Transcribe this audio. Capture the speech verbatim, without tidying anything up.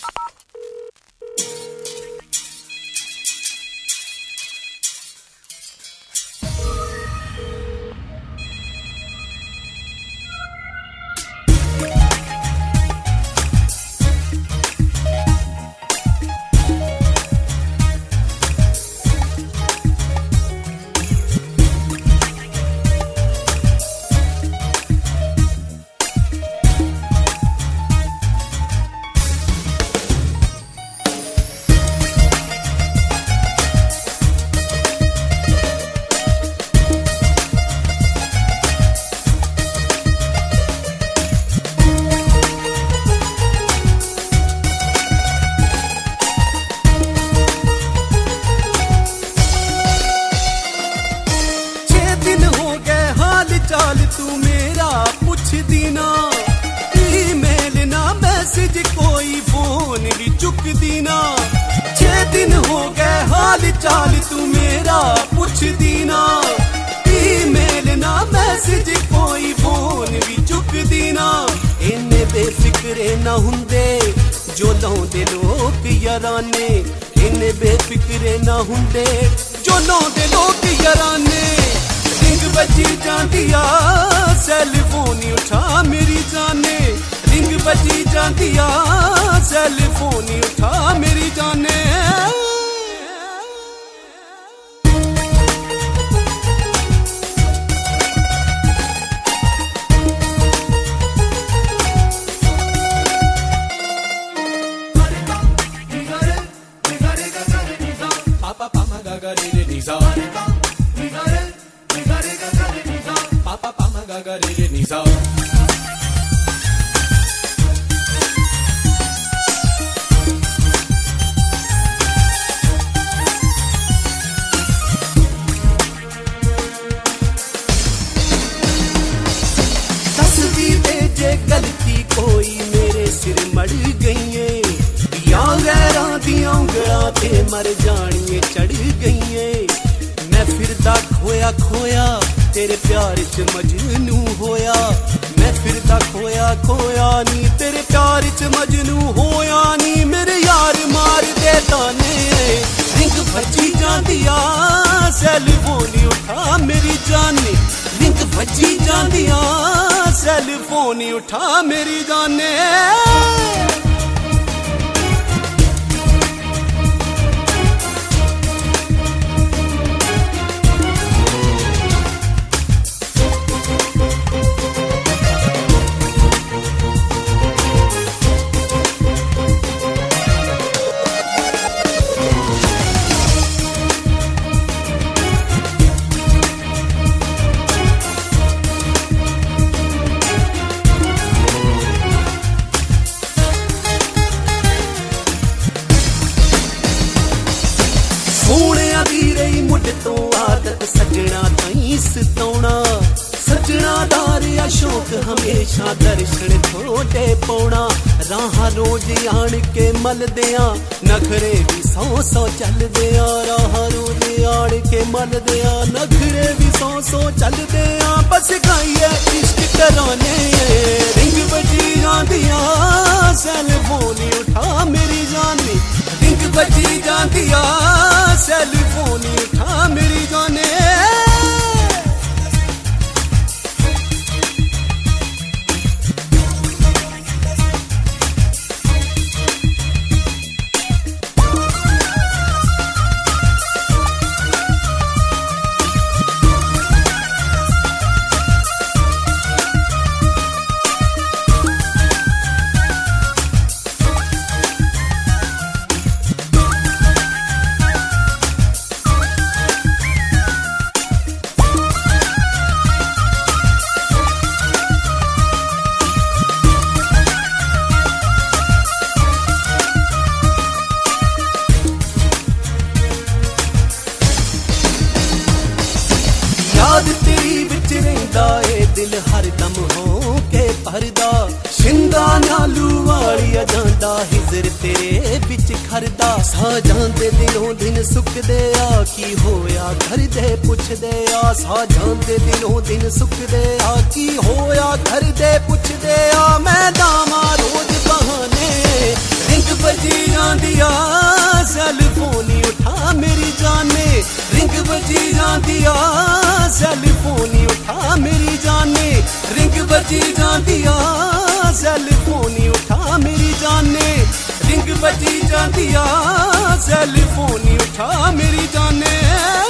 चाल तू मेरा पुछदी ना, ईमेल ना मैसेज कोई फोन भी चुकदी ना। छह दिन हो गए हाल चाल तू मेरा पुछदी ना, ईमेल ना मैसेज कोई फोन भी चुकदी ना। इन्ने बेफिक्रे ना हुंदे जो लाउंदे लोग याराने, इन्ने बेफिक्रे ना हुंदे जो लाउंदे लोग याराने। रिंग बजी जांदिया सैल फोन उठा मेरी जाने, रिंग बजी जांदिया सैल फोन उठा मेरी जाने। जे गलती कोई मेरे सिर मड़ गई है, या गैरां दियां उंगलां ते मर जानिए चढ़ गई है। मैं फिरदा खोया खोया तेरे प्यार च मजनू होया, मैं फिरदा खोया खोया नी तेरे प्यार च मजनू होया नी। मेरे यार मार दे ताने रिंग बजी जांदिया सैल फोन उठा मेरी जाने, रिंग बजी जांदिया सैल फोन उठा मेरी जाने। सोहणिया दी रही मुझ तो आदत सजना तई सताउणा, सजना दा रिया शौक हमेशा दर्शन थोड़े पौना। राह रोज आन के मलदिया नखरे भी सौ सौ चलदिया, राह रोज आन के मलदिया नखरे भी सौ सौ चलदिया। बस गाइए इश्क कराने रिंग बजी जांदिया सैल फोन उठा मेरी जाने, रिंग बजी जांदिया सैल फोन उठा मेरी जाने। याद तेरी विच रहिंदा ए दिल हरदम हो के भरदा, शिंदा नालू वालिया जांदा हिजर तेरे विच खरदा। सा जांदे दिलों दिन सुकदे आ की होया घर दे पुछदे आ, सा जांदे दिलों दिन सुकदे आ की होया घर दे पुछदे आ। मैं दामा रोज बहाने रिंग बजी बजी जाती आ सेल फोन ही उठा मेरी जाने, रिंग बजी जाती आ सेल फोन ही उठा मेरी जाने।